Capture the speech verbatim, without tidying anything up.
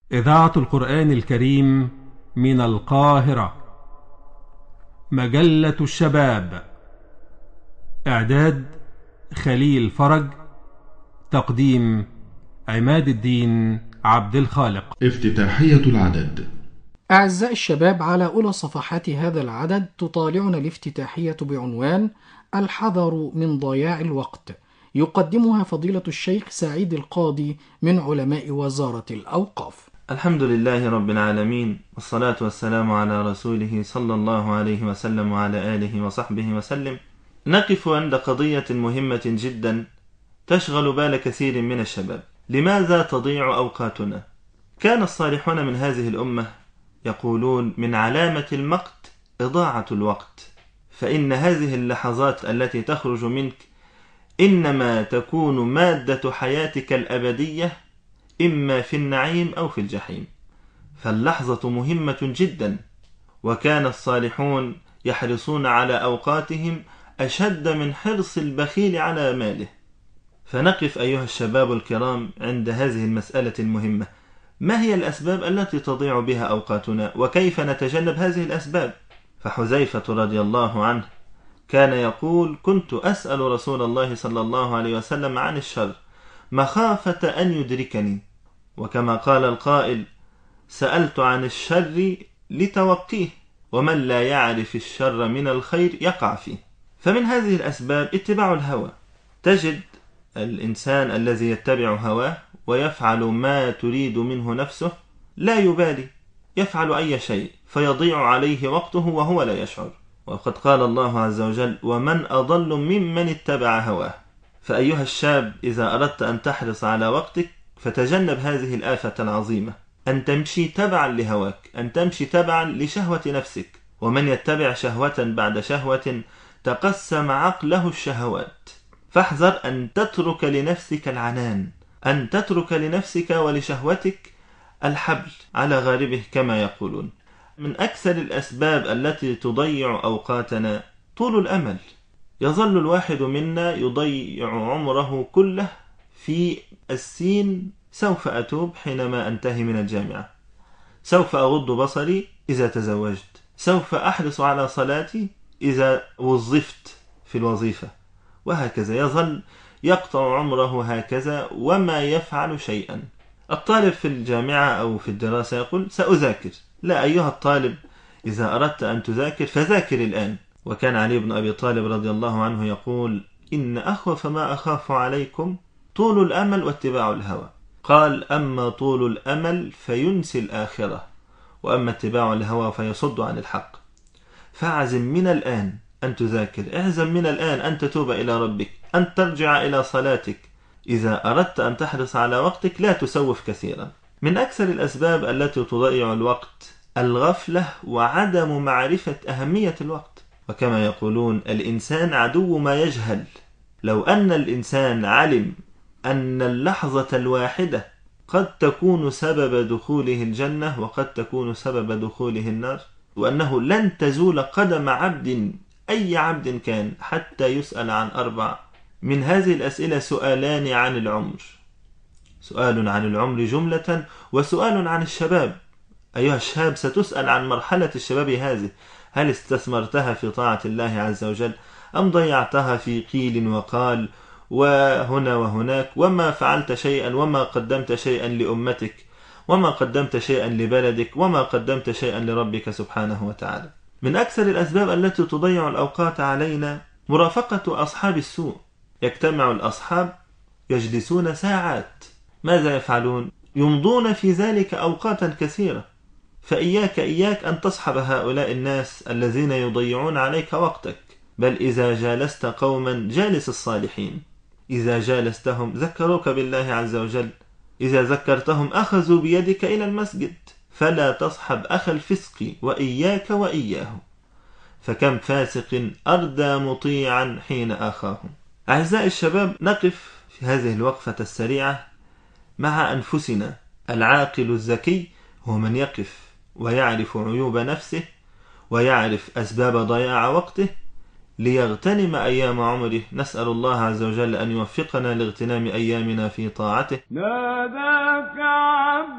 إذاعة القرآن الكريم من القاهرة. مجلة الشباب. إعداد خليل فرج. تقديم عماد الدين عبد الخالق. افتتاحية العدد. أعزائي الشباب، على أولى صفحات هذا العدد تطالعنا الافتتاحية بعنوان الحذر من ضياع الوقت، يقدمها فضيلة الشيخ سعيد القاضي من علماء وزارة الأوقاف. الحمد لله رب العالمين، والصلاة والسلام على رسوله صلى الله عليه وسلم وعلى آله وصحبه وسلم. نقف عند قضية مهمة جدا تشغل بال كثير من الشباب. لماذا تضيع أوقاتنا؟ كان الصالحون من هذه الأمة يقولون من علامة المقت إضاعة الوقت، فإن هذه اللحظات التي تخرج منك إنما تكون مادة حياتك الأبدية، إما في النعيم أو في الجحيم. فاللحظة مهمة جدا، وكان الصالحون يحرصون على أوقاتهم أشد من حرص البخيل على ماله. فنقف أيها الشباب الكرام عند هذه المسألة المهمة. ما هي الأسباب التي تضيع بها أوقاتنا، وكيف نتجنب هذه الأسباب؟ فحذيفة رضي الله عنه كان يقول: كنت أسأل رسول الله صلى الله عليه وسلم عن الشر مخافة أن يدركني، وكما قال القائل: سألت عن الشر لتوقيه، ومن لا يعرف الشر من الخير يقع فيه. فمن هذه الأسباب اتباع الهوى. تجد الإنسان الذي يتبع هواه ويفعل ما تريد منه نفسه، لا يبالي، يفعل أي شيء فيضيع عليه وقته وهو لا يشعر. وقد قال الله عز وجل: ومن أضل ممن اتبع هواه. فأيها الشاب، إذا أردت أن تحرص على وقتك فتجنب هذه الآفة العظيمة، أن تمشي تبعا لهواك، أن تمشي تبعا لشهوة نفسك. ومن يتبع شهوة بعد شهوة تقسم عقله الشهوات. فاحذر أن تترك لنفسك العنان، أن تترك لنفسك ولشهوتك الحبل على غاربه كما يقولون. من أكثر الأسباب التي تضيع أوقاتنا طول الأمل. يظل الواحد منا يضيع عمره كله في السين: سوف أتوب حينما أنتهي من الجامعة، سوف أغض بصري إذا تزوجت، سوف أحرص على صلاتي إذا وظفت في الوظيفة، وهكذا. يظل يقطع عمره هكذا وما يفعل شيئا. الطالب في الجامعة أو في الدراسة يقول: سأذاكر. لا أيها الطالب، إذا أردت أن تذاكر فذاكر الآن. وكان علي بن أبي طالب رضي الله عنه يقول: إن أخوف ما أخاف عليكم طول الأمل واتباع الهوى. قال: أما طول الأمل فينسي الآخرة، وأما اتباع الهوى فيصد عن الحق. فاعزم من الآن أن تذاكر، اعزم من الآن أن تتوب إلى ربك، أن ترجع إلى صلاتك. إذا أردت أن تحرص على وقتك لا تسوف كثيرا. من أكثر الأسباب التي تضيع الوقت الغفلة وعدم معرفة أهمية الوقت. وكما يقولون: الإنسان عدو ما يجهل. لو أن الإنسان علم أن اللحظة الواحدة قد تكون سبب دخوله الجنة وقد تكون سبب دخوله النار، وأنه لن تزول قدم عبد، أي عبد كان، حتى يسأل عن أربع. من هذه الأسئلة سؤالان عن العمر، سؤال عن العمر جملة، وسؤال عن الشباب. أيها الشاب، ستسأل عن مرحلة الشباب هذه: هل استثمرتها في طاعة الله عز وجل، أم ضيعتها في قيل وقال وهنا وهناك، وما فعلت شيئا وما قدمت شيئا لأمتك، وما قدمت شيئا لبلدك، وما قدمت شيئا لربك سبحانه وتعالى. من أكثر الأسباب التي تضيع الأوقات علينا مرافقة أصحاب السوء. يجتمع الأصحاب يجلسون ساعات، ماذا يفعلون؟ يمضون في ذلك أوقاتا كثيرة. فإياك إياك أن تصحب هؤلاء الناس الذين يضيعون عليك وقتك. بل إذا جالست قوما جالس الصالحين، إذا جالستهم ذكروك بالله عز وجل، إذا ذكرتهم أخذوا بيدك إلى المسجد. فلا تصحب أخ الفسق، وإياك وإياه، فكم فاسق أردى مطيعا حين آخاهم. أعزائي الشباب، نقف في هذه الوقفة السريعة مع أنفسنا. العاقل الذكي هو من يقف ويعرف عيوب نفسه ويعرف أسباب ضياع وقته ليغتنم أيام عمره. نسأل الله عز وجل أن يوفقنا لاغتنام أيامنا في طاعته. ناداك عبد